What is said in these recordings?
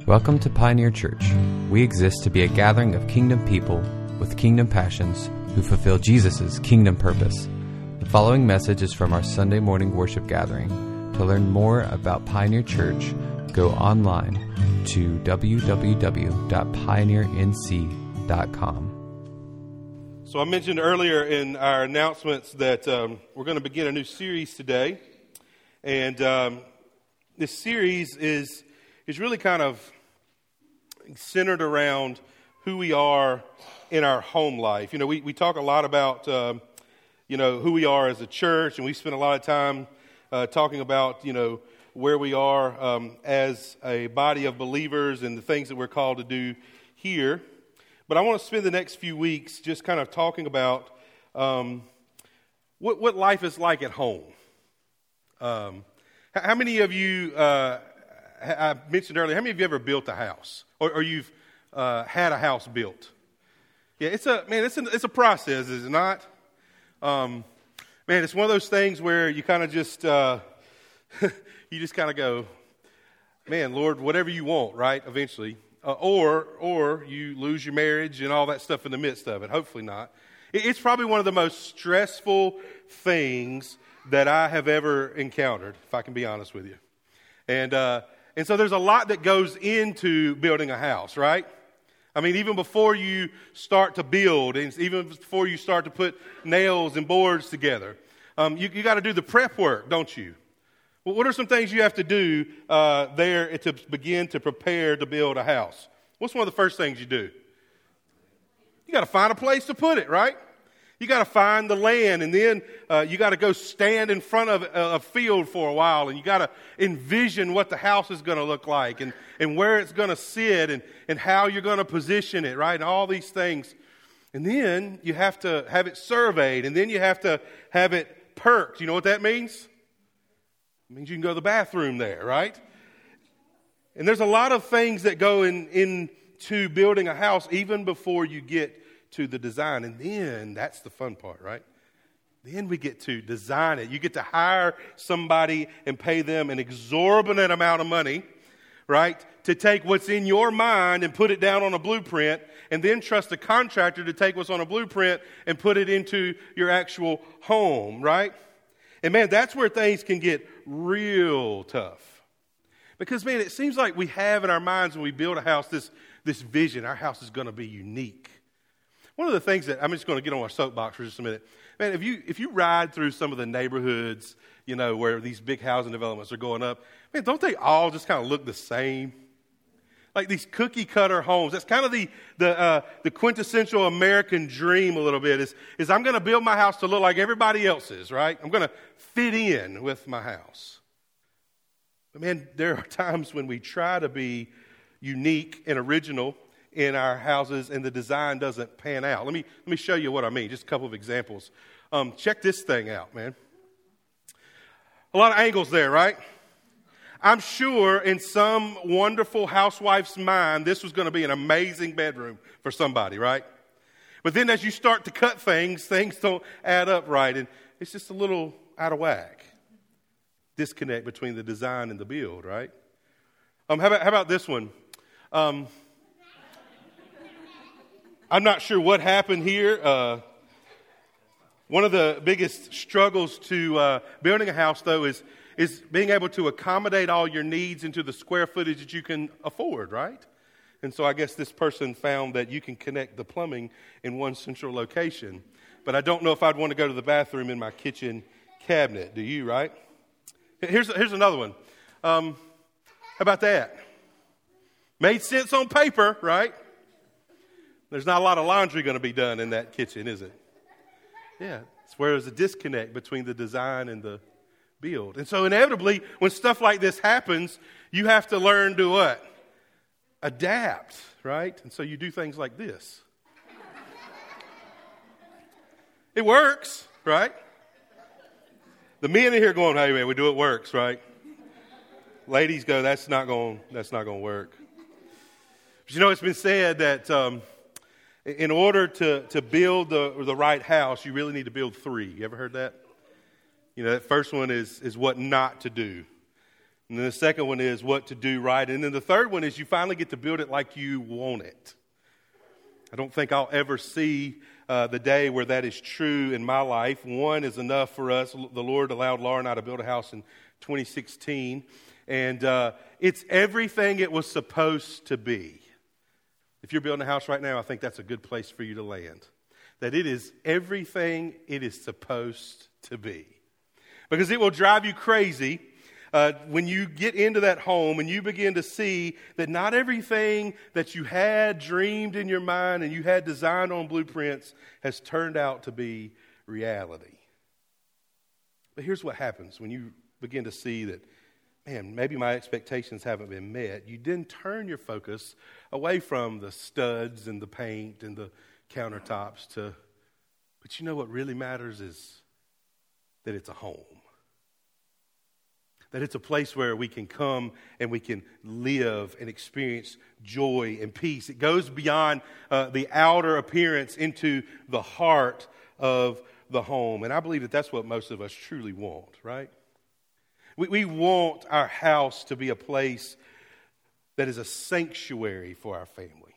Welcome to Pioneer Church. We exist to be a gathering of kingdom people with kingdom passions who fulfill Jesus' kingdom purpose. The following message is from our Sunday morning worship gathering. To learn more about Pioneer Church, go online to www.pioneernc.com. So I mentioned earlier in our announcements that we're going to begin a new series today. And this series is really kind of centered around who we are in our home life. You know, we talk a lot about, who we are as a church, and we spend a lot of time talking about, where we are as a body of believers and the things that we're called to do here. But I want to spend the next few weeks just kind of talking about what life is like at home. How many of you, I mentioned earlier, how many of you ever built a house? Or you've had a house built? Yeah, it's a process, is it not? It's one of those things where you kind of just, you just kind of go, man, Lord, whatever you want, right, eventually. Or you lose your marriage and all that stuff in the midst of it. Hopefully not. It's probably one of the most stressful things that I have ever encountered, if I can be honest with you. And so there's a lot that goes into building a house, right? I mean, even before you start to build, and even before you start to put nails and boards together, you got to do the prep work, don't you? Well, what are some things you have to do there to begin to prepare to build a house? What's one of the first things you do? You got to find a place to put it, right? You got to find the land, and then you got to go stand in front of a field for a while, and you got to envision what the house is going to look like, and where it's going to sit, and how you're going to position it, right? And all these things. And then you have to have it surveyed, and then you have to have it perked. You know what that means? It means you can go to the bathroom there, right? And there's a lot of things that go into building a house even before you get to the design. And then that's the fun part, right? Then we get to design it. You get to hire somebody and pay them an exorbitant amount of money, right, to take what's in your mind and put it down on a blueprint, and then trust a contractor to take what's on a blueprint and put it into your actual home, right? And man, that's where things can get real tough. Because man, it seems like we have in our minds when we build a house this vision. Our house is going to be unique. One of the things that I'm just going to get on our soapbox for just a minute. Man, if you ride through some of the neighborhoods, where these big housing developments are going up, man, don't they all just kind of look the same? Like these cookie cutter homes. That's kind of the quintessential American dream a little bit is I'm going to build my house to look like everybody else's, right? I'm going to fit in with my house. But man, there are times when we try to be unique and original in our houses, and the design doesn't pan out. Let me show you what I mean. Just a couple of examples. Check this thing out, man. A lot of angles there, right? I'm sure in some wonderful housewife's mind, this was going to be an amazing bedroom for somebody, right? But then as you start to cut things don't add up right, and it's just a little out of whack. Disconnect between the design and the build, right? How about this one? I'm not sure what happened here. One of the biggest struggles to building a house, though, is being able to accommodate all your needs into the square footage that you can afford, right? And so I guess this person found that you can connect the plumbing in one central location. But I don't know if I'd want to go to the bathroom in my kitchen cabinet. Do you, right? Here's another one. How about that? Made sense on paper, right? There's not a lot of laundry going to be done in that kitchen, is it? Yeah, it's where there's a disconnect between the design and the build. And so inevitably, when stuff like this happens, you have to learn to what? Adapt, right? And so you do things like this. It works, right? The men in here going, hey man, we do it works, right? Ladies go, that's not going to work. But it's been said that in order to build the right house, you really need to build three. You ever heard that? That first one is what not to do. And then the second one is what to do right. And then the third one is you finally get to build it like you want it. I don't think I'll ever see the day where that is true in my life. One is enough for us. The Lord allowed Laura and I to build a house in 2016. And it's everything it was supposed to be. If you're building a house right now, I think that's a good place for you to land. That it is everything it is supposed to be. Because it will drive you crazy when you get into that home and you begin to see that not everything that you had dreamed in your mind and you had designed on blueprints has turned out to be reality. But here's what happens when you begin to see that, man, maybe my expectations haven't been met. You then turn your focus away from the studs and the paint and the countertops but you know what really matters is that it's a home. That it's a place where we can come and we can live and experience joy and peace. It goes beyond the outer appearance into the heart of the home. And I believe that that's what most of us truly want, right? We want our house to be a place that is a sanctuary for our family.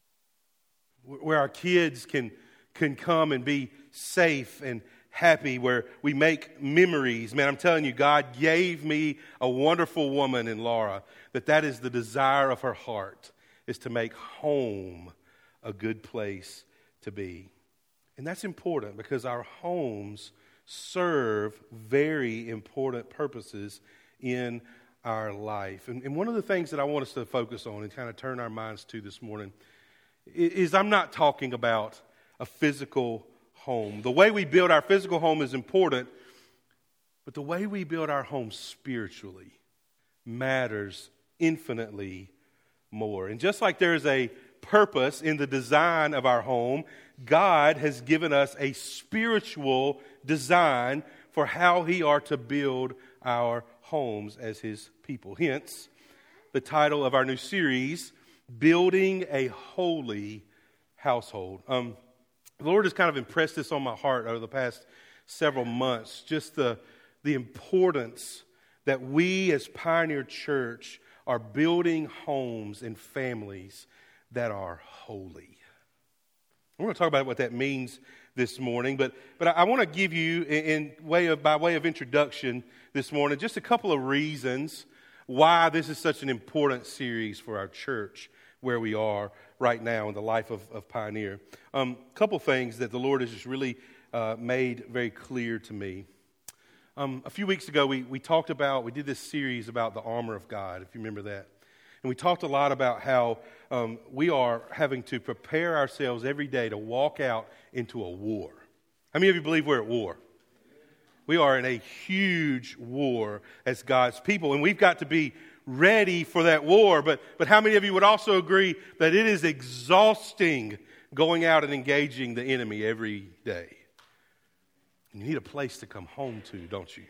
Where our kids can come and be safe and happy, where we make memories. Man, I'm telling you, God gave me a wonderful woman in Laura, that is the desire of her heart, is to make home a good place to be. And that's important because our homes serve very important purposes in our life. And one of the things that I want us to focus on and kind of turn our minds to this morning is I'm not talking about a physical home. The way we build our physical home is important, but the way we build our home spiritually matters infinitely more. And just like there is a purpose in the design of our home, God has given us a spiritual design for how He are to build our homes as His people. Hence, the title of our new series, Building a Holy Household. The Lord has kind of impressed this on my heart over the past several months, just the importance that we as Pioneer Church are building homes and families that are holy. We're going to talk about what that means this morning, but I want to give you, by way of introduction this morning, just a couple of reasons why this is such an important series for our church where we are right now in the life of Pioneer. A couple things that the Lord has just really made very clear to me. A few weeks ago, we did this series about the armor of God, if you remember that. And we talked a lot about how we are having to prepare ourselves every day to walk out into a war. How many of you believe we're at war? We are in a huge war as God's people, and we've got to be ready for that war. But how many of you would also agree that it is exhausting going out and engaging the enemy every day? You need a place to come home to, don't you?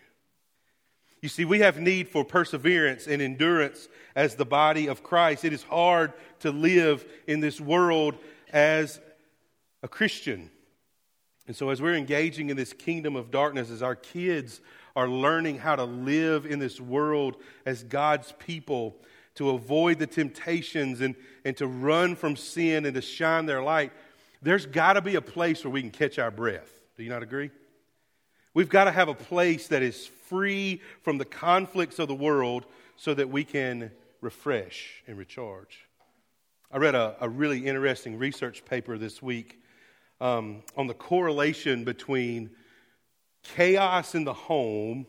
You see, we have need for perseverance and endurance as the body of Christ. It is hard to live in this world as a Christian. And so as we're engaging in this kingdom of darkness, as our kids are learning how to live in this world as God's people, to avoid the temptations and to run from sin and to shine their light, there's got to be a place where we can catch our breath. Do you not agree? We've got to have a place that is free from the conflicts of the world so that we can refresh and recharge. I read a really interesting research paper this week on the correlation between chaos in the home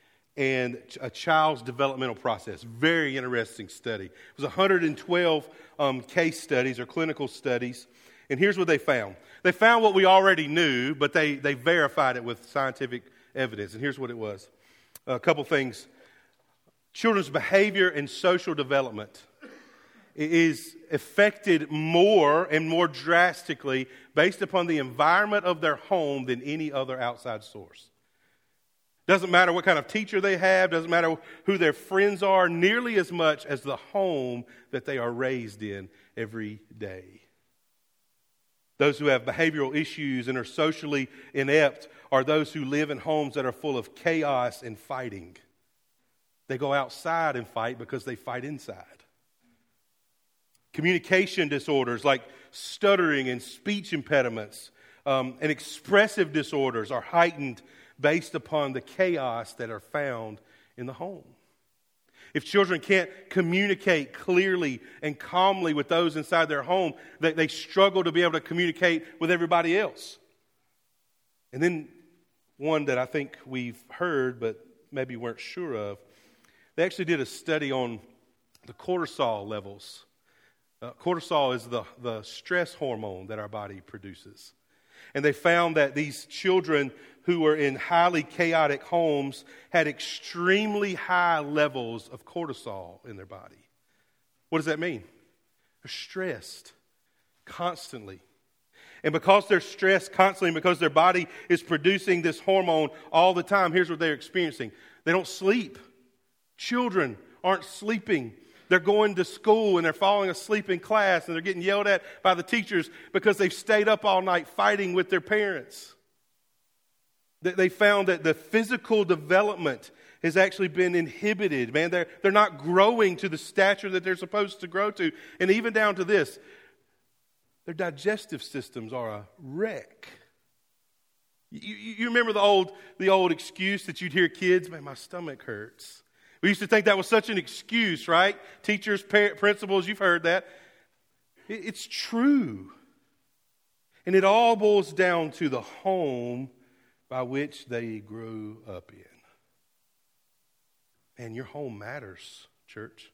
and a child's developmental process. Very interesting study. It was 112 case studies or clinical studies. And here's what they found. They found what we already knew, but they verified it with scientific evidence. And here's what it was. A couple things. Children's behavior and social development is affected more and more drastically based upon the environment of their home than any other outside source. Doesn't matter what kind of teacher they have, doesn't matter who their friends are, nearly as much as the home that they are raised in every day. Those who have behavioral issues and are socially inept are those who live in homes that are full of chaos and fighting. They go outside and fight because they fight inside. Communication disorders like stuttering and speech impediments and expressive disorders are heightened based upon the chaos that are found in the home. If children can't communicate clearly and calmly with those inside their home, they struggle to be able to communicate with everybody else. And then one that I think we've heard but maybe weren't sure of, they actually did a study on the cortisol levels. Cortisol is the stress hormone that our body produces. And they found that these children who were in highly chaotic homes had extremely high levels of cortisol in their body. What does that mean? They're stressed constantly. And because they're stressed constantly, because their body is producing this hormone all the time, here's what they're experiencing. They don't sleep. Children aren't sleeping. They're going to school and they're falling asleep in class and they're getting yelled at by the teachers because they've stayed up all night fighting with their parents. They found that the physical development has actually been inhibited. Man, they're not growing to the stature that they're supposed to grow to. And even down to this, their digestive systems are a wreck. You remember the old excuse that you'd hear kids, man, my stomach hurts. We used to think that was such an excuse, right? Teachers, principals, you've heard that. It's true. And it all boils down to the home by which they grew up in. And your home matters, church.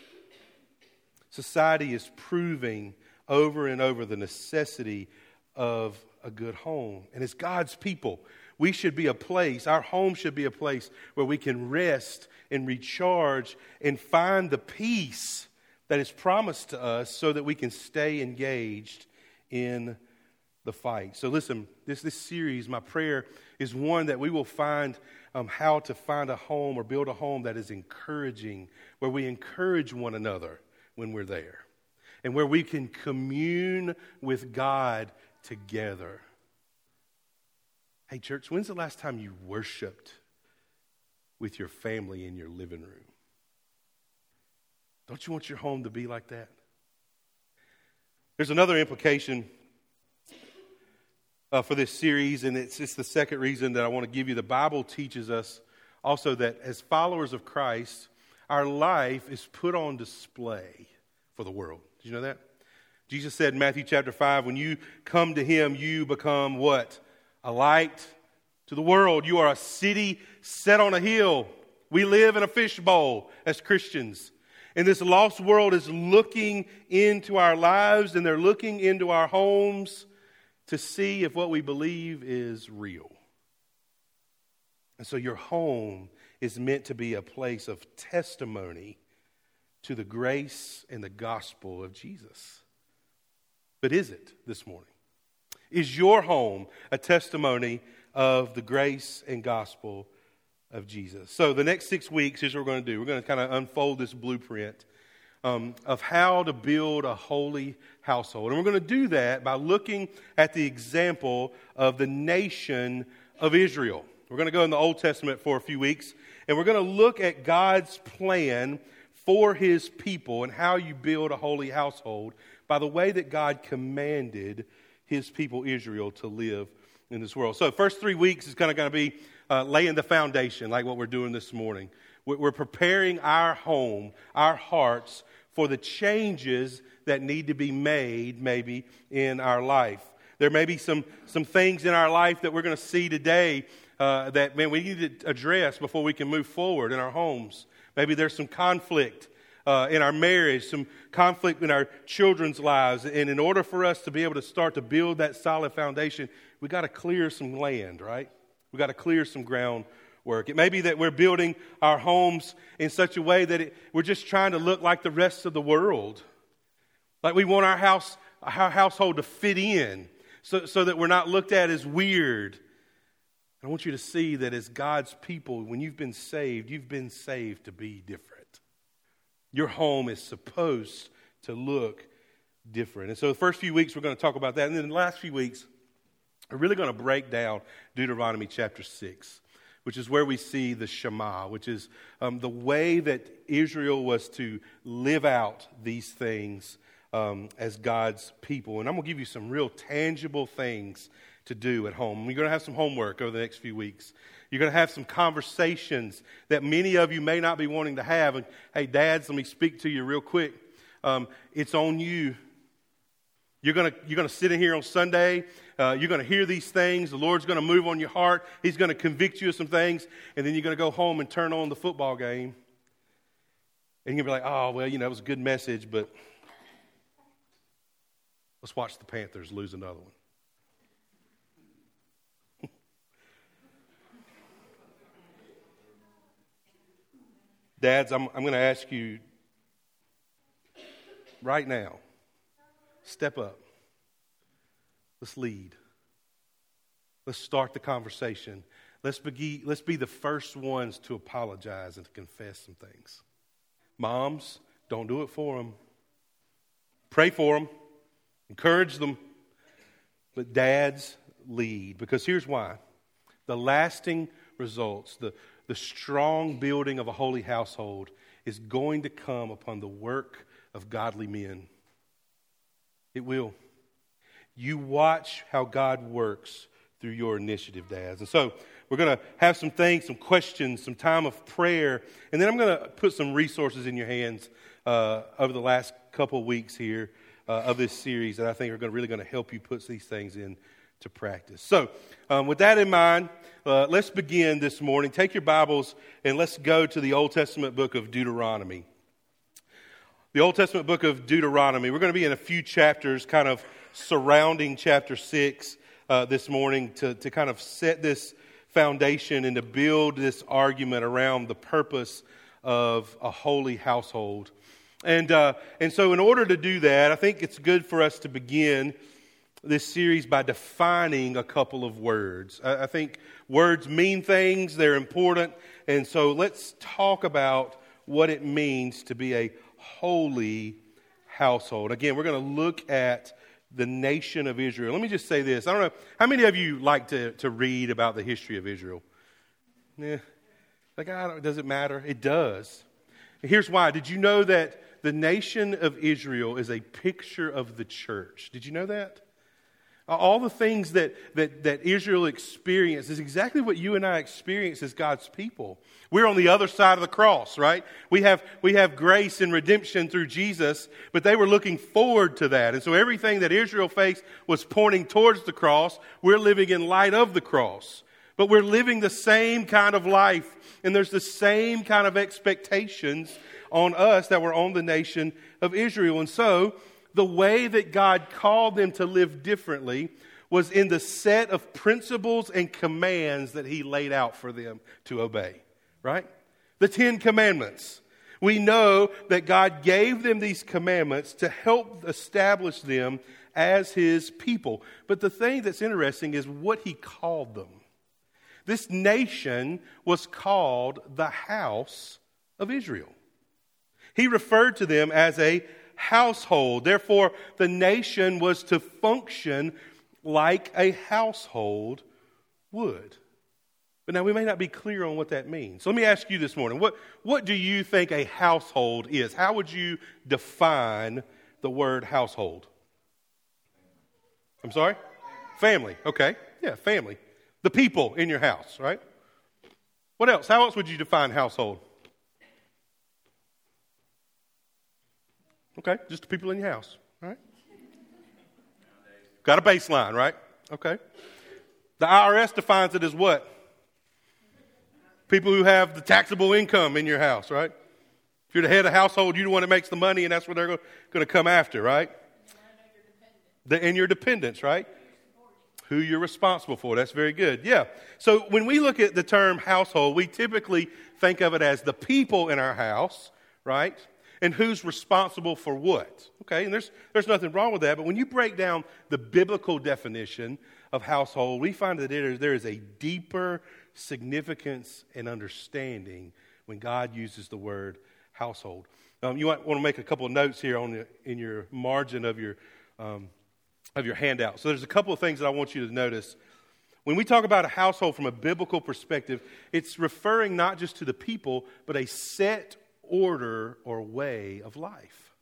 Society is proving over and over the necessity of a good home. And as God's people, we should be a place, our home should be a place where we can rest and recharge and find the peace that is promised to us so that we can stay engaged in the fight. So listen, this series, my prayer is one that we will find how to find a home or build a home that is encouraging, where we encourage one another when we're there, and where we can commune with God together. Hey, church, when's the last time you worshiped with your family in your living room? Don't you want your home to be like that? There's another implication for this series, and it's the second reason that I want to give you. The Bible teaches us also that as followers of Christ, our life is put on display for the world. Did you know that? Jesus said in Matthew chapter 5, when you come to Him, you become what? A light to the world. You are a city set on a hill. We live in a fishbowl as Christians. And this lost world is looking into our lives, and they're looking into our homes to see if what we believe is real. And so your home is meant to be a place of testimony to the grace and the gospel of Jesus. But is it this morning? Is your home a testimony of the grace and gospel of Jesus? So the next 6 weeks, here's what we're going to do. We're going to kind of unfold this blueprint of how to build a holy household. And we're going to do that by looking at the example of the nation of Israel. We're going to go in the Old Testament for a few weeks, and we're going to look at God's plan for His people and how you build a holy household by the way that God commanded His people Israel to live in this world. So the first 3 weeks is kind of going to be laying the foundation, like what we're doing this morning. We're preparing our home, our hearts, for the changes that need to be made maybe in our life. There may be some things in our life that we're going to see today that, man, we need to address before we can move forward in our homes. Maybe there's some conflict in our marriage, some conflict in our children's lives. And in order for us to be able to start to build that solid foundation, we got to clear some land, right? We got to clear some groundwork. It may be that we're building our homes in such a way that we're just trying to look like the rest of the world. Like we want our household to fit in so that we're not looked at as weird. I want you to see that as God's people, when you've been saved to be different. Your home is supposed to look different. And so the first few weeks we're going to talk about that. And then the last few weeks, we're really going to break down Deuteronomy chapter 6. which is where we see the Shema, which is the way that Israel was to live out these things as God's people. And I'm going to give you some real tangible things to do at home. You're going to have some homework over the next few weeks. You're going to have some conversations that many of you may not be wanting to have. And hey, dads, let me speak to you real quick. It's on you. You're going to sit in here on Sunday. You're going to hear these things. The Lord's going to move on your heart. He's going to convict you of some things. And then you're going to go home and turn on the football game. And you're going to be like, oh, well, it was a good message, but let's watch the Panthers lose another one. Dads, I'm going to ask you right now, step up. Let's lead. Let's start the conversation. Let's be the first ones to apologize and to confess some things. Moms, don't do it for them. Pray for them. Encourage them. But dads, lead. Because here's why. The lasting results, the strong building of a holy household is going to come upon the work of godly men. It will. You watch how God works through your initiative, dads. And so we're going to have some things, some questions, some time of prayer, and then I'm going to put some resources in your hands over the last couple of weeks here of this series that I think are really going to help you put these things into practice. So with that in mind, let's begin this morning. Take your Bibles and let's go to the Old Testament book of Deuteronomy. The Old Testament book of Deuteronomy. We're going to be in a few chapters kind of surrounding chapter 6 this morning to kind of set this foundation and to build this argument around the purpose of a holy household. And so in order to do that, I think it's good for us to begin this series by defining a couple of words. I think words mean things, they're important, and so let's talk about what it means to be a holy household. Again, we're going to look at the nation of Israel. Let me just say this. I don't know, how many of you like to read about the history of Israel? Does it matter? It does. Here's why. Did you know that the nation of Israel is a picture of the church? Did you know that? All the things that Israel experienced is exactly what you and I experience as God's people. We're on the other side of the cross, right? We have grace and redemption through Jesus, but they were looking forward to that. And so everything that Israel faced was pointing towards the cross. We're living in light of the cross. But we're living the same kind of life, and there's the same kind of expectations on us that were on the nation of Israel. And so the way that God called them to live differently was in the set of principles and commands that He laid out for them to obey, right? The 10 Commandments. We know that God gave them these commandments to help establish them as His people. But the thing that's interesting is what He called them. This nation was called the house of Israel. He referred to them as a household. Therefore, the nation was to function like a household would. But now we may not be clear on what that means. So let me ask you this morning, what do you think a household is? How would you define the word household? I'm sorry? Family. Okay. Yeah, family. The people in your house, right? What else? How else would you define household? Okay, just the people in your house, right? Got a baseline, right? Okay. The IRS defines it as what? People who have the taxable income in your house, right? If you're the head of the household, you're the one that makes the money, and that's what they're going to come after, right? And your dependents, right? Who you're responsible for. That's very good. Yeah. So when we look at the term household, we typically think of it as the people in our house, right? And who's responsible for what. Okay, and there's nothing wrong with that. But when you break down the biblical definition of household, we find that there is a deeper significance and understanding when God uses the word household. You might want to make a couple of notes here in your margin of your handout. So there's a couple of things that I want you to notice. When we talk about a household from a biblical perspective, it's referring not just to the people, but a set order or way of life.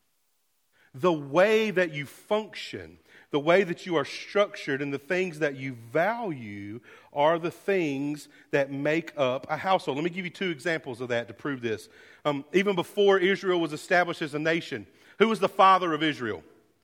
The way that you function, the way that you are structured, and the things that you value are the things that make up a household. Let me give you 2 examples of that to prove this. Even before Israel was established as a nation, who was the father of Israel?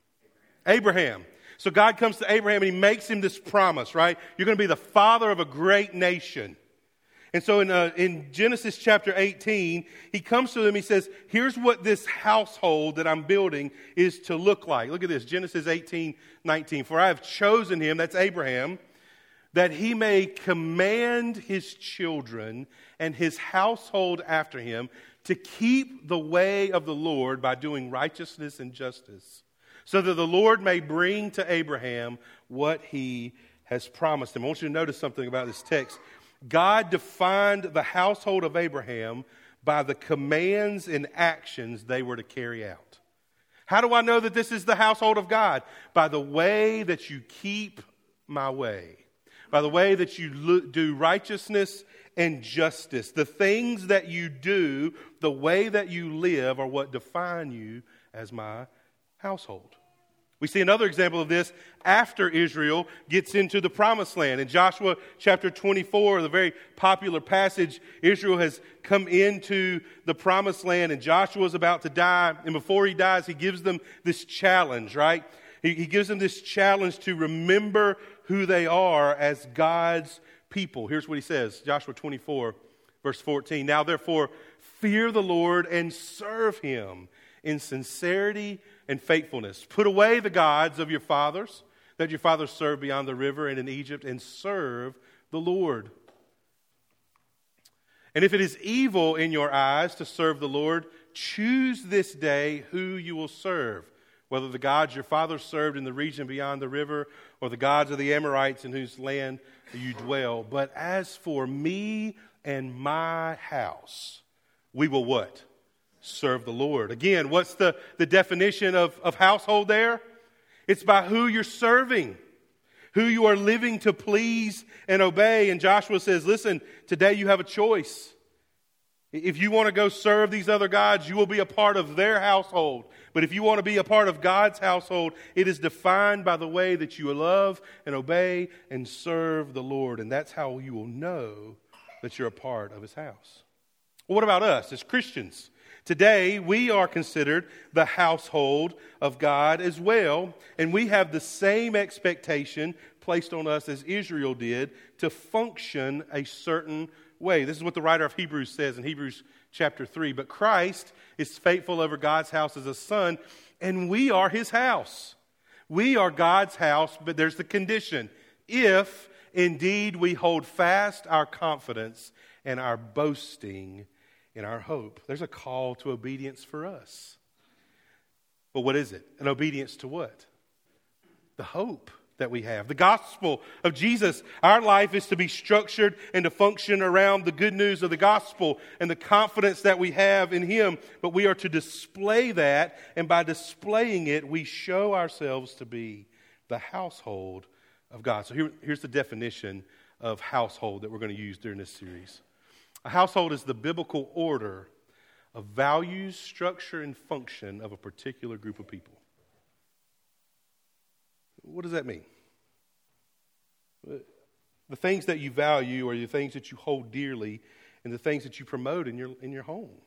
Abraham. So God comes to Abraham and he makes him this promise, right? You're going to be the father of a great nation. And so in Genesis chapter 18, he comes to them, he says, here's what this household that I'm building is to look like. Look at this, Genesis 18:19. For I have chosen him, that's Abraham, that he may command his children and his household after him to keep the way of the Lord by doing righteousness and justice, so that the Lord may bring to Abraham what he has promised him. I want you to notice something about this text. God defined the household of Abraham by the commands and actions they were to carry out. How do I know that this is the household of God? By the way that you keep my way. By the way that you do righteousness and justice. The things that you do, the way that you live are what define you as my household. We see another example of this after Israel gets into the promised land. In Joshua chapter 24, the very popular passage, Israel has come into the promised land and Joshua's about to die. And before he dies, he gives them this challenge, right? He gives them this challenge to remember who they are as God's people. Here's what he says, Joshua 24, verse 14. Now therefore, fear the Lord and serve him in sincerity and faithfulness. Put away the gods of your fathers that your fathers served beyond the river and in Egypt, and serve the Lord. And if it is evil in your eyes to serve the Lord, choose this day who you will serve, whether the gods your fathers served in the region beyond the river or the gods of the Amorites in whose land you dwell. But as for me and my house, we will what? Serve the Lord. Again, what's the definition of household there? It's by who you're serving, who you are living to please and obey. And Joshua says, listen, today you have a choice. If you want to go serve these other gods, you will be a part of their household. But if you want to be a part of God's household, it is defined by the way that you love and obey and serve the Lord. And that's how you will know that you're a part of his house. Well, what about us as Christians? Today, we are considered the household of God as well, and we have the same expectation placed on us as Israel did to function a certain way. This is what the writer of Hebrews says in Hebrews chapter 3. But Christ is faithful over God's house as a son, and we are his house. We are God's house, but there's the condition. If indeed we hold fast our confidence and our boasting in our hope. There's a call to obedience for us. But what is it? An obedience to what? The hope that we have. The gospel of Jesus. Our life is to be structured and to function around the good news of the gospel and the confidence that we have in him. But we are to display that, and by displaying it, we show ourselves to be the household of God. So here's the definition of household that we're going to use during this series. A household is the biblical order of values, structure, and function of a particular group of people. What does that mean? The things that you value are the things that you hold dearly and the things that you promote in your home.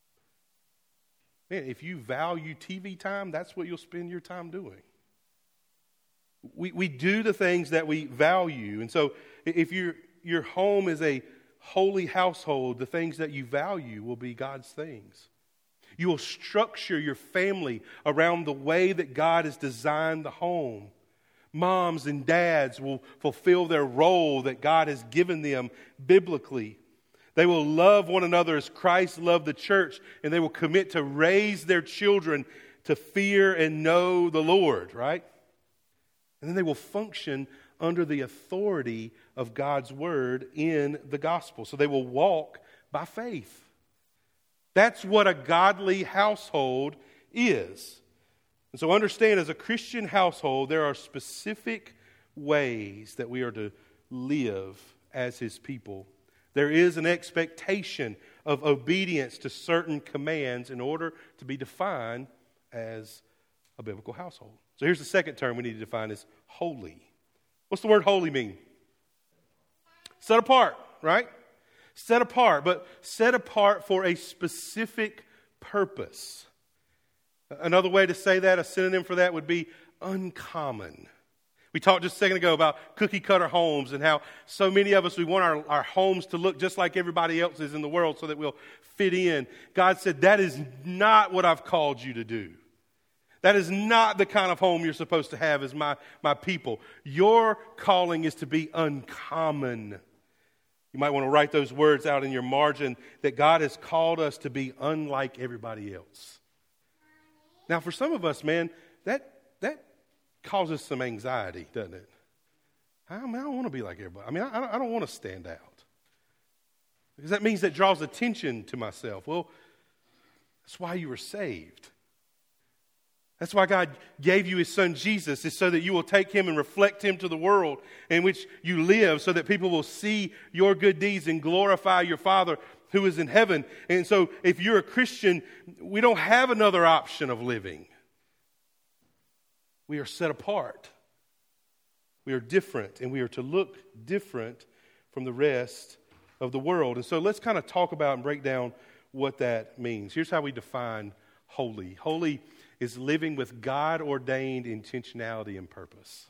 Man, if you value TV time, that's what you'll spend your time doing. We do the things that we value. And so if your home is a holy household, the things that you value will be God's things. You will structure your family around the way that God has designed the home. Moms and dads will fulfill their role that God has given them biblically. They will love one another as Christ loved the church, and they will commit to raise their children to fear and know the Lord, right? And then they will function under the authority of God's word in the gospel. So they will walk by faith. That's what a godly household is. And so understand, as a Christian household, there are specific ways that we are to live as His people. There is an expectation of obedience to certain commands in order to be defined as a biblical household. So here's the second term we need to define is holy. What's the word holy mean? Set apart, right? Set apart, but set apart for a specific purpose. Another way to say that, a synonym for that would be uncommon. We talked just a second ago about cookie cutter homes and how so many of us, we want our homes to look just like everybody else's in the world so that we'll fit in. God said, that is not what I've called you to do. That is not the kind of home you're supposed to have as my people. Your calling is to be uncommon. You might want to write those words out in your margin, that God has called us to be unlike everybody else. Now, for some of us, man, that causes some anxiety, doesn't it? I don't want to be like everybody. I don't want to stand out. Because that means that draws attention to myself. Well, that's why you were saved. That's why God gave you His Son Jesus, is so that you will take Him and reflect Him to the world in which you live, so that people will see your good deeds and glorify your Father who is in heaven. And so if you're a Christian, we don't have another option of living. We are set apart. We are different, and we are to look different from the rest of the world. And so let's kind of talk about and break down what that means. Here's how we define holy. Holy is living with God-ordained intentionality and purpose.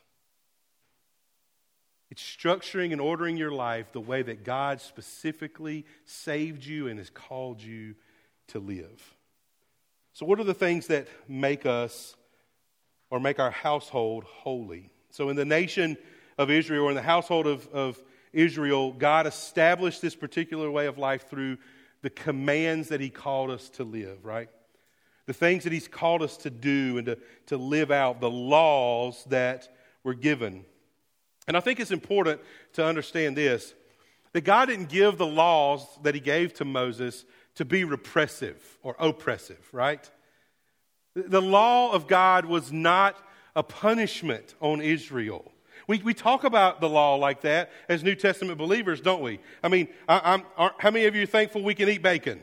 It's structuring and ordering your life the way that God specifically saved you and has called you to live. So what are the things that make us or make our household holy? So in the nation of Israel, or in the household of Israel, God established this particular way of life through the commands that He called us to live, right? The things that He's called us to do and to live out, the laws that were given. And I think it's important to understand this, that God didn't give the laws that He gave to Moses to be repressive or oppressive, right? The law of God was not a punishment on Israel. We talk about the law like that as New Testament believers, don't we? How many of you are thankful we can eat bacon?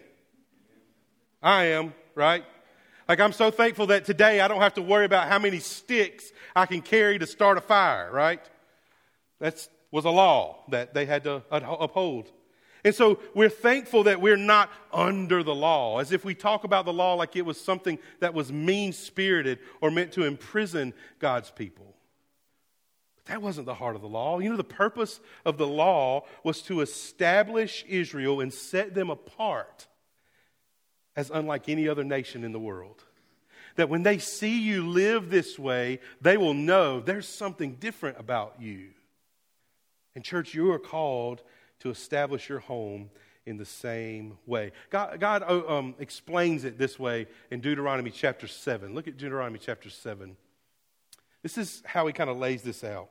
I am, right? Like, I'm so thankful that today I don't have to worry about how many sticks I can carry to start a fire, right? That was a law that they had to uphold. And so we're thankful that we're not under the law, as if we talk about the law like it was something that was mean-spirited or meant to imprison God's people. But that wasn't the heart of the law. You know, the purpose of the law was to establish Israel and set them apart as unlike any other nation in the world. That when they see you live this way, they will know there's something different about you. And church, you are called to establish your home in the same way. God explains it this way in Deuteronomy chapter 7. Look at Deuteronomy chapter 7. This is how He kind of lays this out.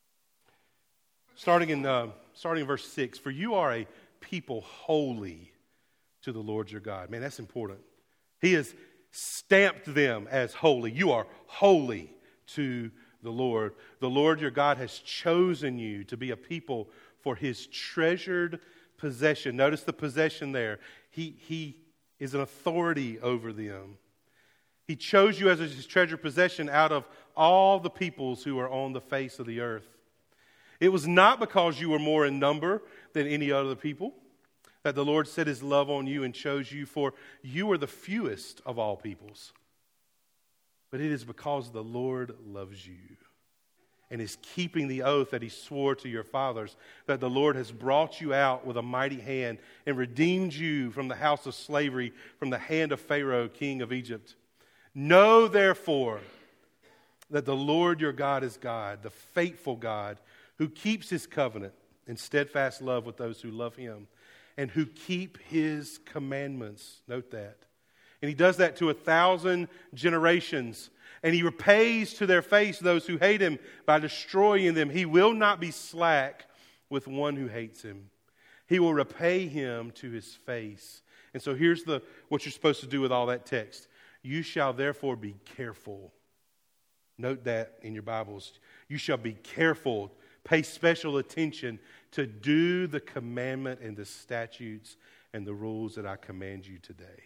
Starting in verse 6. For you are a people holy to the Lord your God. Man, that's important. He has stamped them as holy. You are holy to the Lord. The Lord your God has chosen you to be a people for His treasured possession. Notice the possession there. He is an authority over them. He chose you as His treasured possession out of all the peoples who are on the face of the earth. It was not because you were more in number than any other people that the Lord set His love on you and chose you, for you are the fewest of all peoples. But it is because the Lord loves you and is keeping the oath that He swore to your fathers, that the Lord has brought you out with a mighty hand and redeemed you from the house of slavery, from the hand of Pharaoh, king of Egypt. Know, therefore, that the Lord your God is God, the faithful God, who keeps His covenant and steadfast love with those who love Him and who keep His commandments. Note that. And He does that to 1,000 generations. And He repays to their face those who hate Him by destroying them. He will not be slack with one who hates Him. He will repay him to his face. And so here's what you're supposed to do with all that text. You shall therefore be careful. Note that in your Bibles. You shall be careful pay special attention to do the commandment and the statutes and the rules that I command you today.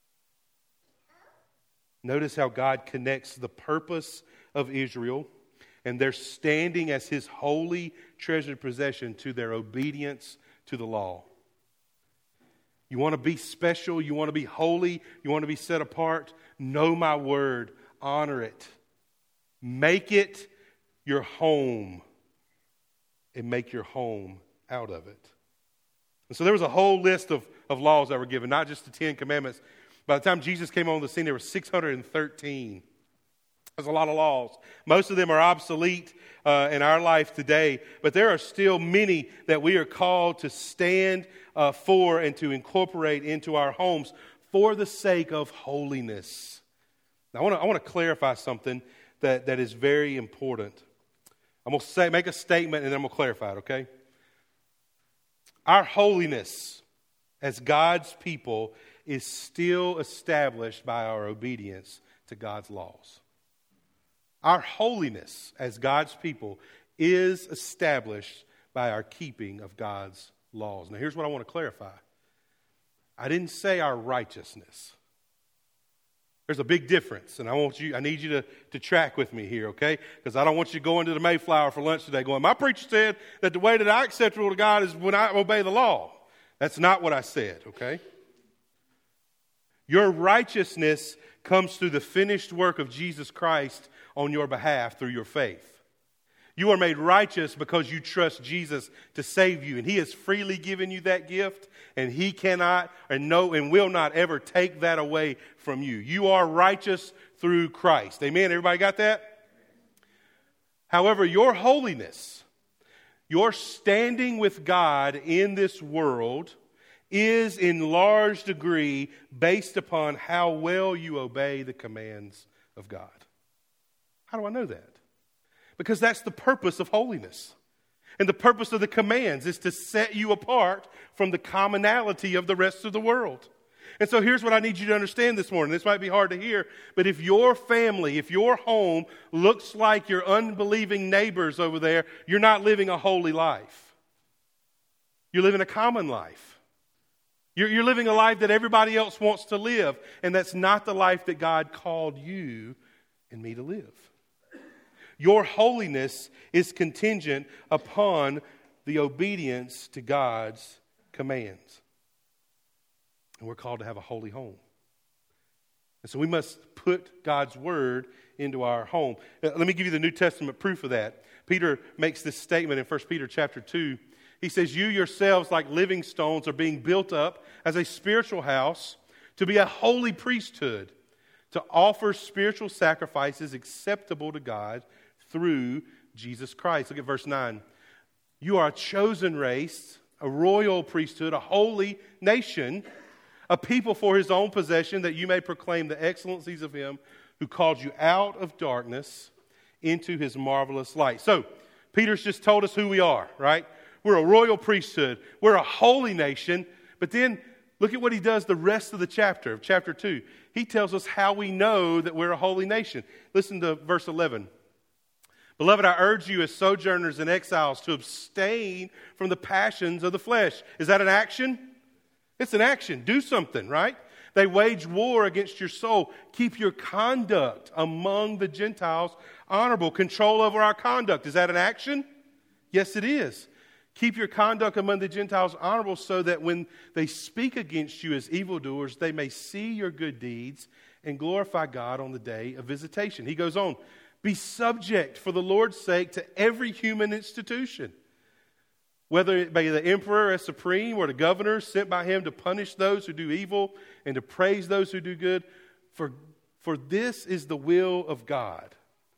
Notice how God connects the purpose of Israel and their standing as his holy treasured possession to their obedience to the law. You want to be special, you want to be holy, you want to be set apart, know my word, honor it. Make it your home and make your home out of it. And so there was a whole list of laws that were given, not just the 10 commandments. By the time Jesus came on the scene, there were 613. There's a lot of laws. Most of them are obsolete in our life today, but there are still many that we are called to stand for and to incorporate into our homes for the sake of holiness. Now, I want to clarify something that is very important. I'm going to make a statement and then I'm going to clarify it, okay? Our holiness as God's people is still established by our obedience to God's laws. Our holiness as God's people is established by our keeping of God's laws. Now, here's what I want to clarify. I didn't say our righteousness. There's a big difference, and I need you to track with me here, okay? Because I don't want you going to the Mayflower for lunch today going, my preacher said that the way that I acceptable to God is when I obey the law. That's not what I said, okay? Your righteousness comes through the finished work of Jesus Christ on your behalf through your faith. You are made righteous because you trust Jesus to save you, and he has freely given you that gift, and he cannot and will not ever take that away from you. You are righteous through Christ. Amen? Everybody got that? However, your holiness, your standing with God in this world is in large degree based upon how well you obey the commands of God. How do I know that? Because that's the purpose of holiness. And the purpose of the commands is to set you apart from the commonality of the rest of the world. And so here's what I need you to understand this morning. This might be hard to hear, but if your family, if your home looks like your unbelieving neighbors over there, you're not living a holy life. You're living a common life. You're living a life that everybody else wants to live, and that's not the life that God called you and me to live. Your holiness is contingent upon the obedience to God's commands. And we're called to have a holy home. And so we must put God's word into our home. Let me give you the New Testament proof of that. Peter makes this statement in 1 Peter chapter 2. He says, you yourselves like living stones are being built up as a spiritual house to be a holy priesthood, to offer spiritual sacrifices acceptable to God through Jesus Christ. Look at verse 9. You are a chosen race, a royal priesthood, a holy nation, a people for his own possession, that you may proclaim the excellencies of him who called you out of darkness into his marvelous light. So, Peter's just told us who we are, right? We're a royal priesthood. We're a holy nation. But then, look at what he does the rest of the chapter, of chapter 2. He tells us how we know that we're a holy nation. Listen to verse 11. Beloved, I urge you as sojourners and exiles to abstain from the passions of the flesh. Is that an action? It's an action. Do something, right? They wage war against your soul. Keep your conduct among the Gentiles honorable. Control over our conduct. Is that an action? Yes, it is. Keep your conduct among the Gentiles honorable so that when they speak against you as evildoers, they may see your good deeds and glorify God on the day of visitation. He goes on. Be subject for the Lord's sake to every human institution, whether it be the emperor as supreme or the governor sent by him to punish those who do evil and to praise those who do good. For this is the will of God,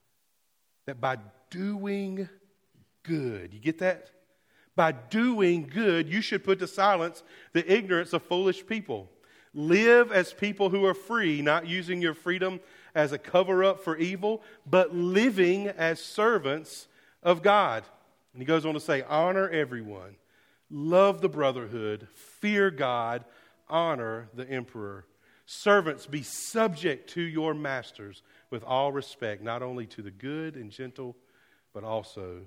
that by doing good, you get that? By doing good, you should put to silence the ignorance of foolish people. Live as people who are free, not using your freedom as a cover-up for evil, but living as servants of God. And he goes on to say, honor everyone, love the brotherhood, fear God, honor the emperor. Servants, be subject to your masters with all respect, not only to the good and gentle, but also to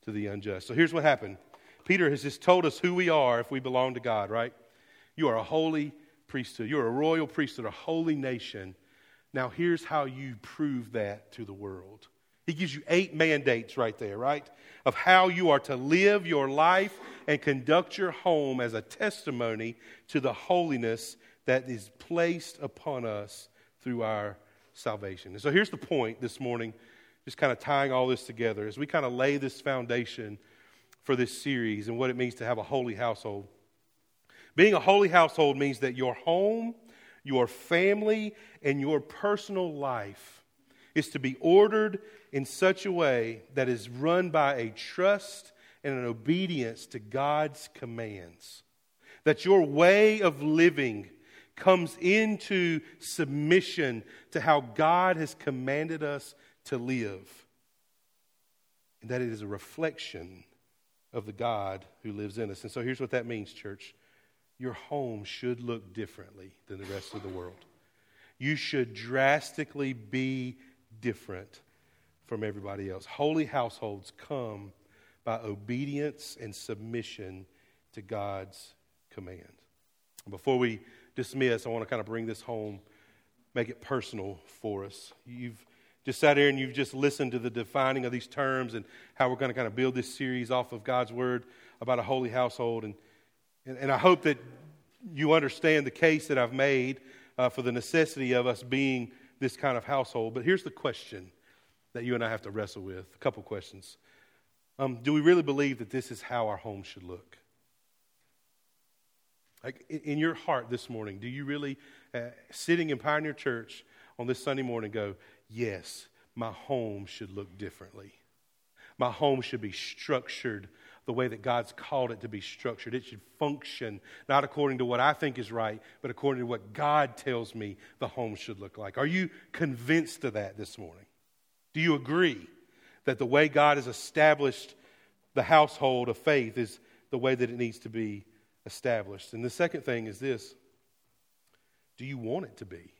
to the unjust. So here's what happened. Peter has just told us who we are if we belong to God, right? You are a holy priesthood. You're a royal priesthood, a holy nation. Now here's how you prove that to the world. He gives you 8 mandates right there, right? Of how you are to live your life and conduct your home as a testimony to the holiness that is placed upon us through our salvation. And so here's the point this morning, just kind of tying all this together as we kind of lay this foundation for this series and what it means to have a holy household. Being a holy household means that your home, your family, and your personal life is to be ordered in such a way that is run by a trust and an obedience to God's commands. That your way of living comes into submission to how God has commanded us to live. And that it is a reflection of the God who lives in us. And so here's what that means, church. Your home should look differently than the rest of the world. You should drastically be different from everybody else. Holy households come by obedience and submission to God's command. Before we dismiss, I want to kind of bring this home, make it personal for us. You've just sat here and you've just listened to the defining of these terms and how we're going to kind of build this series off of God's word about a holy household. And I hope that you understand the case that I've made for the necessity of us being this kind of household. But here's the question that you and I have to wrestle with. A couple questions. Do we really believe that this is how our home should look? Like in your heart this morning, do you really, sitting in Pioneer Church on this Sunday morning, go, yes, my home should look differently. My home should be structured the way that God's called it to be structured. It should function not according to what I think is right, but according to what God tells me the home should look like. Are you convinced of that this morning? Do you agree that the way God has established the household of faith is the way that it needs to be established? And the second thing is this: do you want it to be?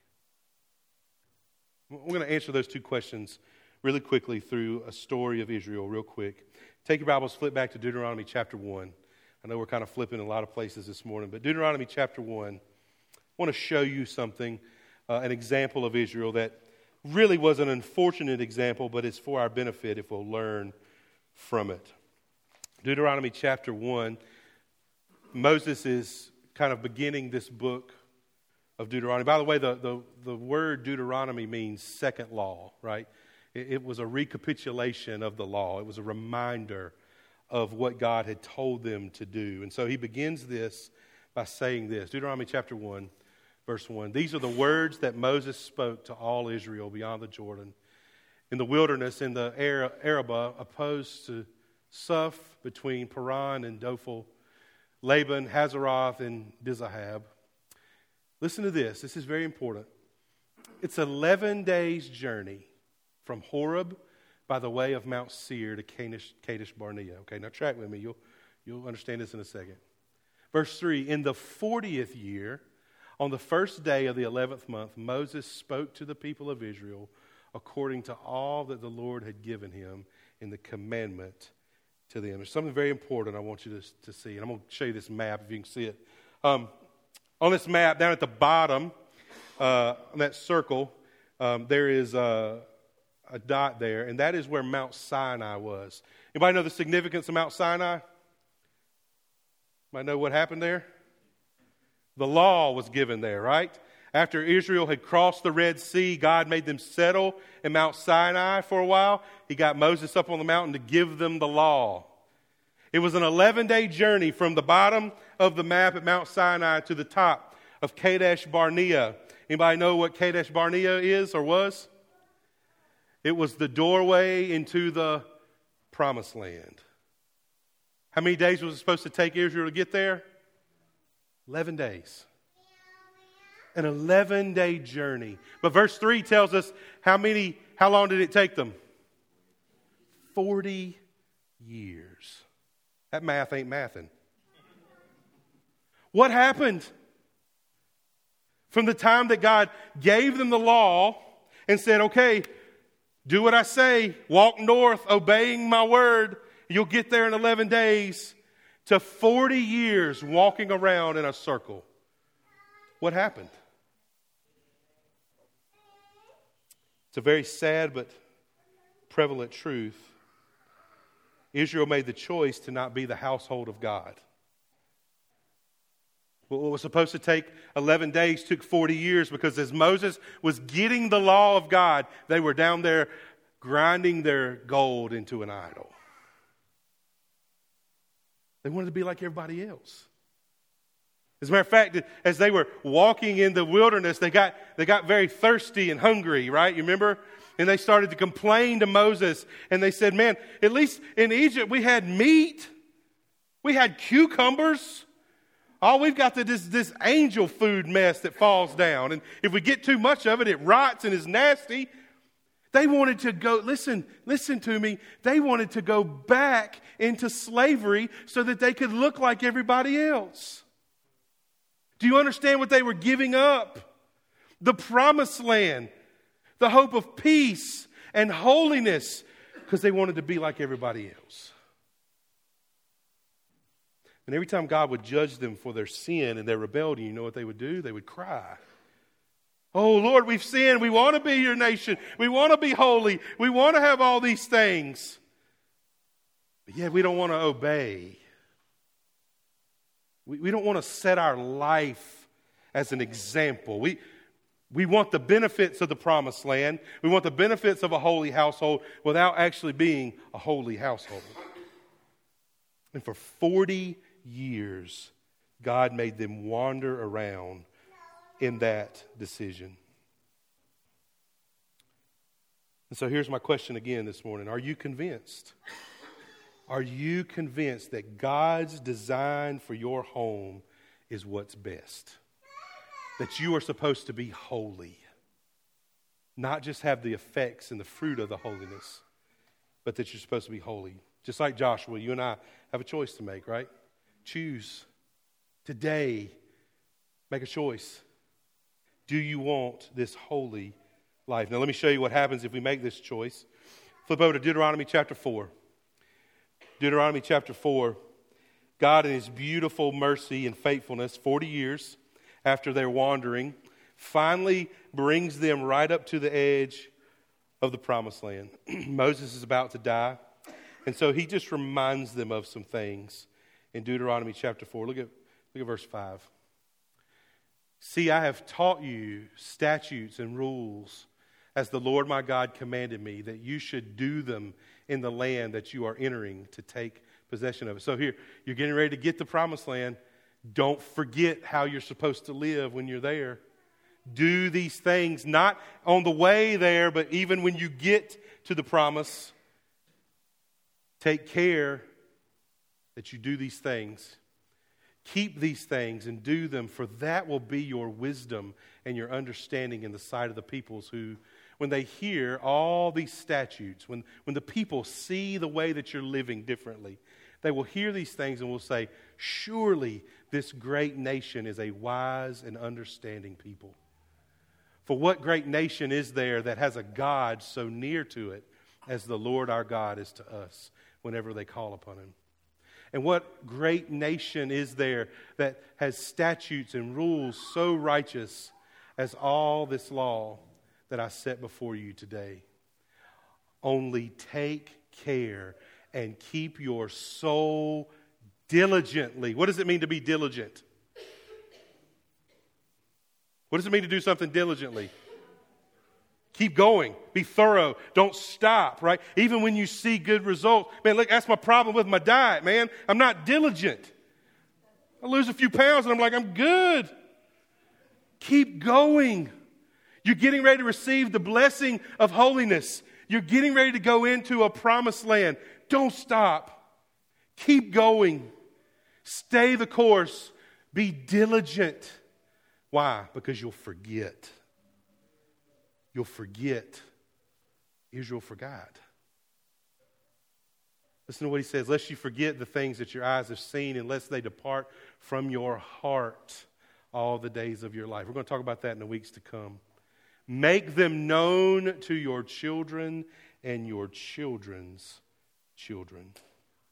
We're going to answer those two questions really quickly through a story of Israel real quick. Take your Bibles, flip back to Deuteronomy chapter 1. I know we're kind of flipping a lot of places this morning, but Deuteronomy chapter 1, I want to show you something, an example of Israel that really was an unfortunate example, but it's for our benefit if we'll learn from it. Deuteronomy chapter 1, Moses is kind of beginning this book of Deuteronomy. By the way, the word Deuteronomy means second law, right? It was a recapitulation of the law. It was a reminder of what God had told them to do. And so he begins this by saying this. Deuteronomy chapter 1, verse 1. These are the words that Moses spoke to all Israel beyond the Jordan, in the wilderness, in the Arabah, opposed to Suph, between Paran and Dophel, Laban, Hazeroth, and Dizahab. Listen to this. This is very important. It's 11 days' journey from Horeb by the way of Mount Seir to Kadesh Barnea. Okay, now track with me. You'll understand this in a second. Verse 3, in the 40th year, on the first day of the 11th month, Moses spoke to the people of Israel according to all that the Lord had given him in the commandment to them. There's something very important I want you to see, and I'm going to show you this map if you can see it. On this map, down at the bottom, on that circle, there is a dot there, and that is where Mount Sinai was. Anybody know the significance of Mount Sinai? Anybody know what happened there? The law was given there, right? After Israel had crossed the Red Sea, God made them settle in Mount Sinai for a while. He got Moses up on the mountain to give them the law. It was an 11-day journey from the bottom of the map at Mount Sinai to the top of Kadesh Barnea. Anybody know what Kadesh Barnea is or was? It was the doorway into the promised land. How many days was it supposed to take Israel to get there? 11 days. An 11-day journey. But verse 3 tells us how long did it take them? 40 years. That math ain't mathing. What happened? From the time that God gave them the law and said, okay, do what I say, walk north, obeying my word, you'll get there in 11 days, to 40 years walking around in a circle. What happened? It's a very sad but prevalent truth. Israel made the choice to not be the household of God. What was supposed to take 11 days took 40 years, because as Moses was getting the law of God, they were down there grinding their gold into an idol. They wanted to be like everybody else. As a matter of fact, as they were walking in the wilderness, they got very thirsty and hungry, right? You remember? And they started to complain to Moses. And they said, man, at least in Egypt we had meat. We had cucumbers. All we've got is this angel food mess that falls down. And if we get too much of it, it rots and is nasty. They wanted to go, listen to me. They wanted to go back into slavery so that they could look like everybody else. Do you understand what they were giving up? The promised land, the hope of peace and holiness, because they wanted to be like everybody else. And every time God would judge them for their sin and their rebellion, you know what they would do? They would cry. Oh, Lord, we've sinned. We want to be your nation. We want to be holy. We want to have all these things. But yet we don't want to obey. We don't want to set our life as an example. We want the benefits of the promised land. We want the benefits of a holy household without actually being a holy household. And for 40 years, God made them wander around in that decision. And so here's my question again this morning. Are you convinced? Are you convinced that God's design for your home is what's best? That you are supposed to be holy. Not just have the effects and the fruit of the holiness, but that you're supposed to be holy. Just like Joshua, you and I have a choice to make, right? Choose. Today, make a choice. Do you want this holy life? Now let me show you what happens if we make this choice. Flip over to Deuteronomy chapter 4. Deuteronomy chapter 4. God in His beautiful mercy and faithfulness, 40 years after their wandering, finally brings them right up to the edge of the promised land. Moses is about to die. And so he just reminds them of some things in Deuteronomy chapter 4. Look at verse 5. See, I have taught you statutes and rules as the Lord my God commanded me, that you should do them in the land that you are entering to take possession of it. So here, you're getting ready to get the promised land. Don't forget how you're supposed to live when you're there. Do these things, not on the way there, but even when you get to the promise. Take care that you do these things. Keep these things and do them, for that will be your wisdom and your understanding in the sight of the peoples who, when they hear all these statutes, when the people see the way that you're living differently, they will hear these things and will say, surely this great nation is a wise and understanding people. For what great nation is there that has a God so near to it as the Lord our God is to us whenever they call upon Him? And what great nation is there that has statutes and rules so righteous as all this law that I set before you today? Only take care and keep your soul diligently. What does it mean to be diligent? What does it mean to do something diligently? Keep going. Be thorough. Don't stop, right? Even when you see good results. Man, look, that's my problem with my diet, man. I'm not diligent. I lose a few pounds and I'm like, I'm good. Keep going. You're getting ready to receive the blessing of holiness. You're getting ready to go into a promised land. Don't stop. Keep going. Stay the course. Be diligent. Why? Because you'll forget. You'll forget. Israel forgot. Listen to what he says. Lest you forget the things that your eyes have seen, unless they depart from your heart all the days of your life. We're going to talk about that in the weeks to come. Make them known to your children and your children's children.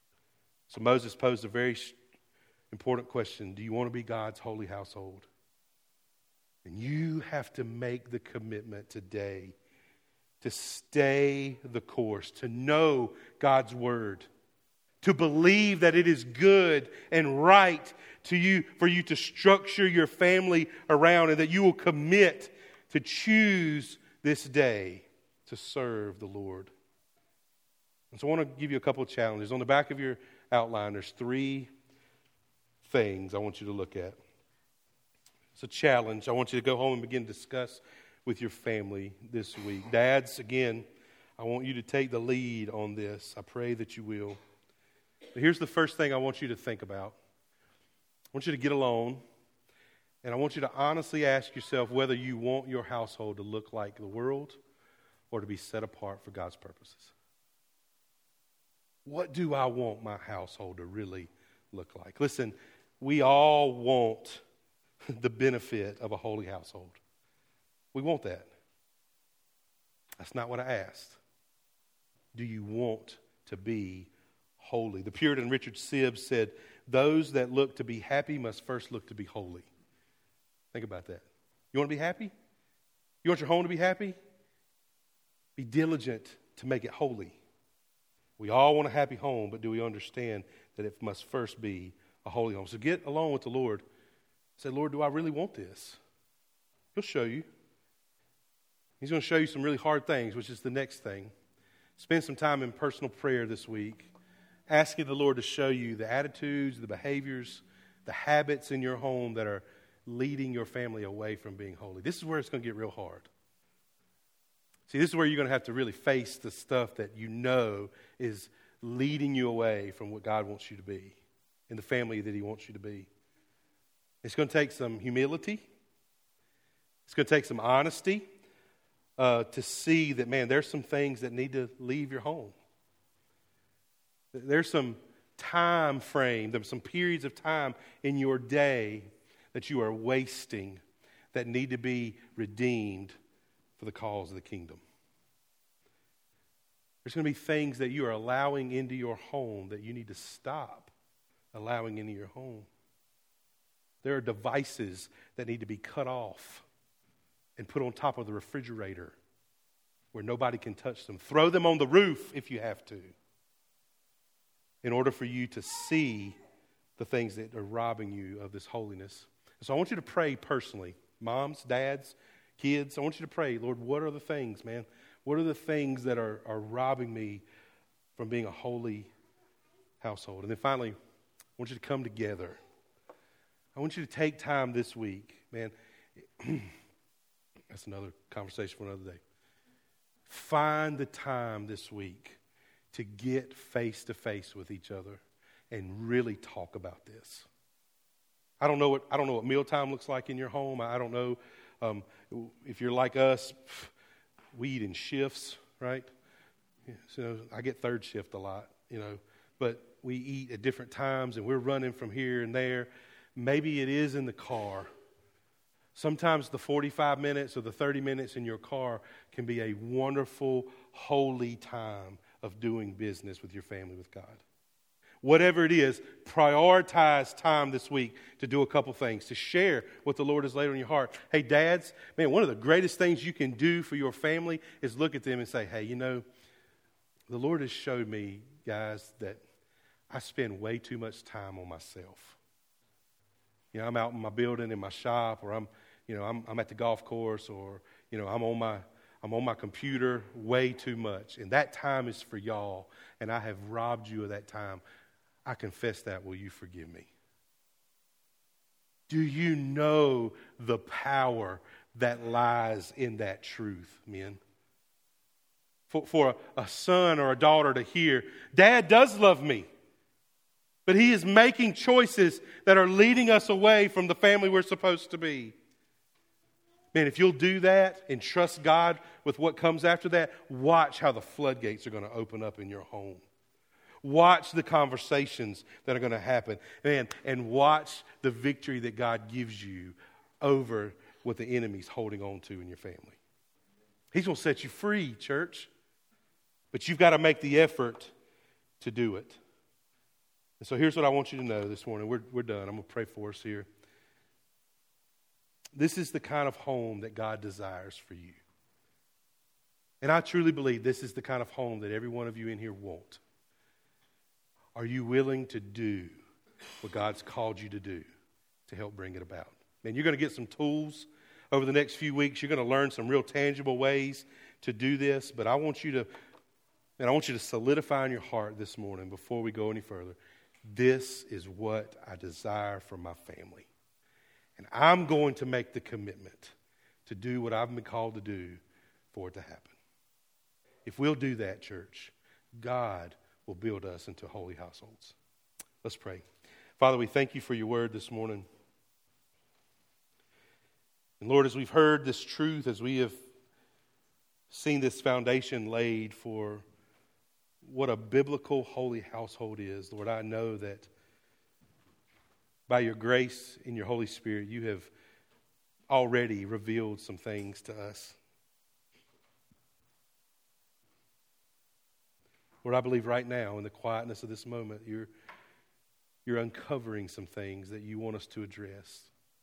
So Moses posed a very important question. Do you want to be God's holy household? And you have to make the commitment today to stay the course, to know God's word, to believe that it is good and right to you for you to structure your family around, and that you will commit to choose this day to serve the Lord. And so I want to give you a couple of challenges. On the back of your outline, there's 3 things I want you to look at. It's a challenge. I want you to go home and begin to discuss with your family this week. Dads, again, I want you to take the lead on this. I pray that you will. But here's the first thing I want you to think about. I want you to get alone, and I want you to honestly ask yourself whether you want your household to look like the world or to be set apart for God's purposes. What do I want my household to really look like? Listen, we all want the benefit of a holy household. We want that. That's not what I asked. Do you want to be holy? The Puritan Richard Sibbes said, those that look to be happy must first look to be holy. Think about that. You want to be happy? You want your home to be happy? Be diligent to make it holy. We all want a happy home, but do we understand that it must first be a holy home? So get along with the Lord. Say, Lord, do I really want this? He'll show you. He's going to show you some really hard things, which is the next thing. Spend some time in personal prayer this week, asking the Lord to show you the attitudes, the behaviors, the habits in your home that are leading your family away from being holy. This is where it's going to get real hard. See, this is where you're going to have to really face the stuff that you know is leading you away from what God wants you to be and the family that He wants you to be. It's going to take some humility. It's going to take some honesty to see that, man, there's some things that need to leave your home. There's some time frame, there's some periods of time in your day that you are wasting that need to be redeemed for the cause of the kingdom. There's going to be things that you are allowing into your home that you need to stop allowing into your home. There are devices that need to be cut off and put on top of the refrigerator where nobody can touch them. Throw them on the roof if you have to, in order for you to see the things that are robbing you of this holiness. So I want you to pray personally. Moms, dads, kids, I want you to pray, Lord, what are the things, man? What are the things that are robbing me from being a holy household? And then finally, I want you to come together. I want you to take time this week, man. That's another conversation for another day. Find the time this week to get face to face with each other and really talk about this. I don't know what mealtime looks like in your home. I don't know if you're like us. We eat in shifts, right? So I get third shift a lot, but we eat at different times and we're running from here and there. Maybe it is in the car. Sometimes the 45 minutes or the 30 minutes in your car can be a wonderful, holy time of doing business with your family, with God. Whatever it is, prioritize time this week to do a couple things, to share what the Lord has laid on your heart. Hey, dads, man, one of the greatest things you can do for your family is look at them and say, hey, the Lord has showed me, guys, that I spend way too much time on myself. I'm out in my building, in my shop, or I'm at the golf course, or I'm on my computer way too much, and that time is for y'all, and I have robbed you of that time. I confess that. Will you forgive me? Do you know the power that lies in that truth, men? For a son or a daughter to hear, Dad does love me, but he is making choices that are leading us away from the family we're supposed to be. Man, if you'll do that and trust God with what comes after that, watch how the floodgates are going to open up in your home. Watch the conversations that are going to happen. Man, and watch the victory that God gives you over what the enemy's holding on to in your family. He's going to set you free, church. But you've got to make the effort to do it. And so here's what I want you to know this morning. We're done. I'm going to pray for us here. This is the kind of home that God desires for you. And I truly believe this is the kind of home that every one of you in here want. Are you willing to do what God's called you to do to help bring it about? Man, you're going to get some tools over the next few weeks. You're going to learn some real tangible ways to do this. But I want you to solidify in your heart this morning before we go any further. This is what I desire for my family. And I'm going to make the commitment to do what I've been called to do for it to happen. If we'll do that, church, God will build us into holy households. Let's pray. Father, we thank you for your word this morning. And Lord, as we've heard this truth, as we have seen this foundation laid for what a biblical holy household is, Lord, I know that by your grace and your Holy Spirit, you have already revealed some things to us. Lord, I believe right now in the quietness of this moment, you're uncovering some things that you want us to address.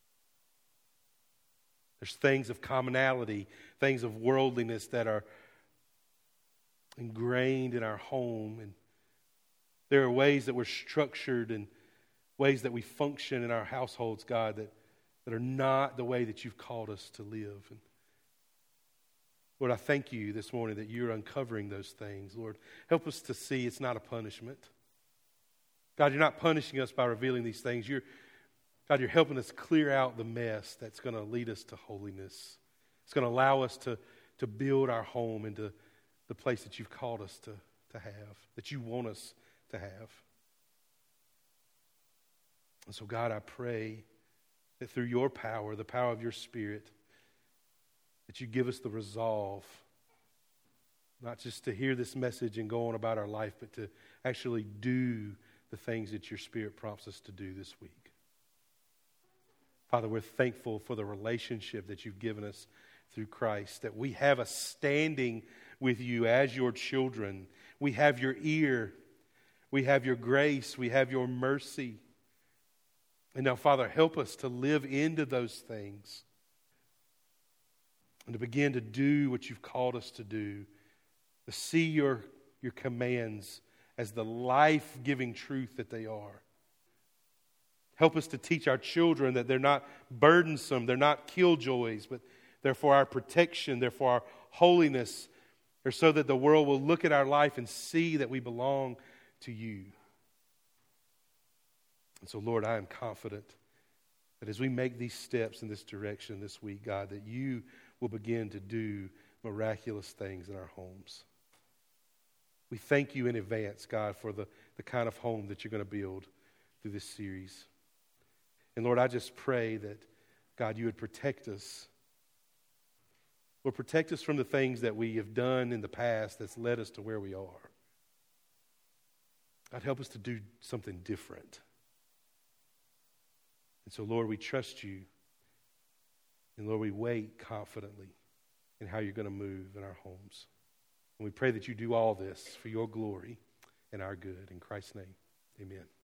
There's things of commonality, things of worldliness that are ingrained in our home. And there are ways that we're structured and ways that we function in our households, God, that are not the way that you've called us to live. And Lord, I thank you this morning that you're uncovering those things. Lord, help us to see it's not a punishment. God, you're not punishing us by revealing these things. God, you're helping us clear out the mess that's going to lead us to holiness. It's going to allow us to build our home into the place that you've called us to have, that you want us to have. And so, God, I pray that through your power, the power of your Spirit, that you give us the resolve, not just to hear this message and go on about our life, but to actually do the things that your Spirit prompts us to do this week. Father, we're thankful for the relationship that you've given us through Christ, that we have a standing with you as your children. We have your ear. We have your grace. We have your mercy. And now, Father, help us to live into those things and to begin to do what you've called us to do, to see your commands as the life-giving truth that they are. Help us to teach our children that they're not burdensome, they're not killjoys, but they're for our protection, they're for our holiness. They're so that the world will look at our life and see that we belong to you. And so, Lord, I am confident that as we make these steps in this direction this week, God, that you will begin to do miraculous things in our homes. We thank you in advance, God, for the kind of home that you're going to build through this series. And Lord, I just pray that, God, you would protect us. Lord, protect us from the things that we have done in the past that's led us to where we are. God, help us to do something different. And so, Lord, we trust you. And Lord, we wait confidently in how you're going to move in our homes. And we pray that you do all this for your glory and our good. In Christ's name, amen.